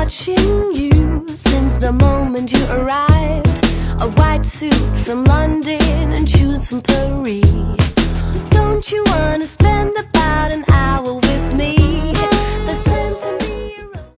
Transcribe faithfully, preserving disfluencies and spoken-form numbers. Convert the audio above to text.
watching you since the moment you arrived. A white suit from London and shoes from Paris.